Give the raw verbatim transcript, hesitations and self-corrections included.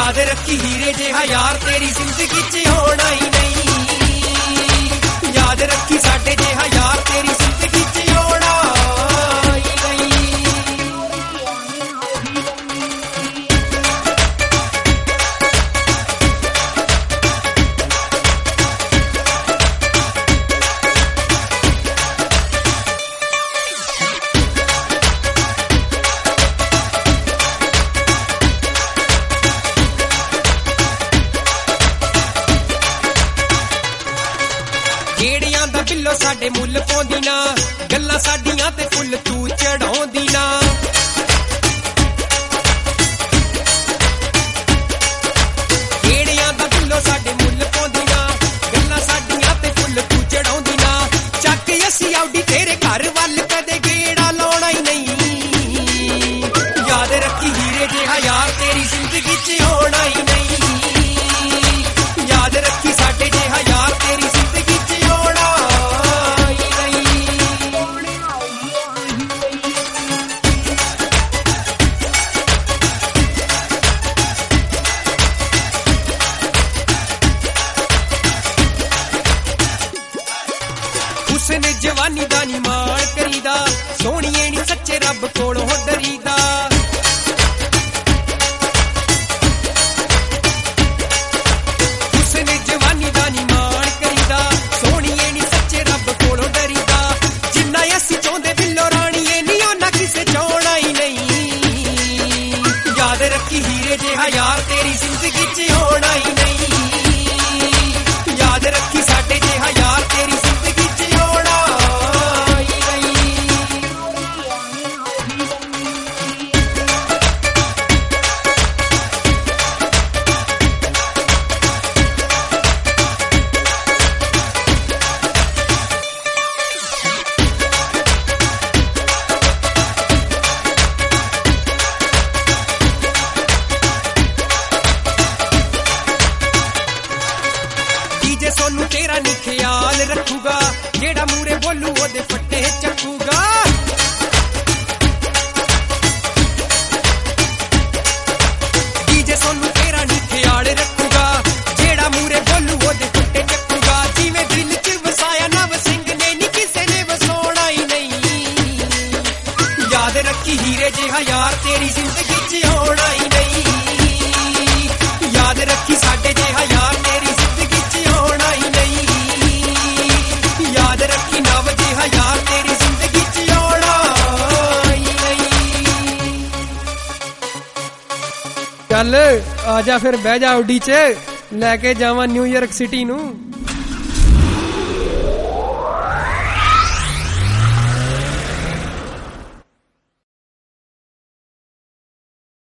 याद रखी हीरे जिहा यार तेरी जिंदगी च होना ही नहीं। याद रखी साडे जिहा यार तेरी जिंदगी च होना ही नहीं। गेड़ियां दा बिल्लो साडे मुल पाउंदी ना, गल्लां साडियां ते फुल तू चढ़ाउंदी ना। गेड़ियां दा बिल्लो साडे मुल पाउंदी ना, गल्लां साडियां ते फुल तू चढ़ाउंदी ना। चक असी आउडी तेरे घर वल कदे गेड़ा लाउणा ही नहीं। याद रखी हीरे जिहा यार तेरी जिंदगी च होना ही नहीं। याद रखी साडे जिहा यार तेरी जिंदगी च उसने जवानी दा नी माण करीदा, सोहणीए नी सच्चे रब कोलों डरीदा। उसने जवानी दा नी माण करीदा, सोहणीए नी सच्चे रब कोलों डरीदा। जिन्ना असी चाहुंदे बिल्लो राणीए नी ओना किसे चाहना ही नहीं। याद रखी हीरे जिहा यार तेरी जिंदगी च होना ही नहीं। याद रखी साडे जिहा यार तेरी जिंदगी च सोनू तेरा नी ख्याल रखूगा, जेड़ा मूरे बोलू ओदे फट्टे चखूगा। डीजे सोनू तेरा नी ख्याल रखूगा, जेड़ा मूरे बोलू ओदे फट्टे चखूगा। जिवें दिल च वसाया नव सिंह ने नी किसे ने वसाउणा ही नहीं। याद रखी हीरे जिहा यार तेरी जिंदगी च होना ही नहीं। याद रखी साडे जिहा यार तेरी जिंदगी च होना ही नहीं। याद रखी नव जिहा यार तेरी जिंदगी च होना ही नहीं। चल आजा फिर बह जा ऑडी च, लैके जावां न्यूयॉर्क सिटी नू।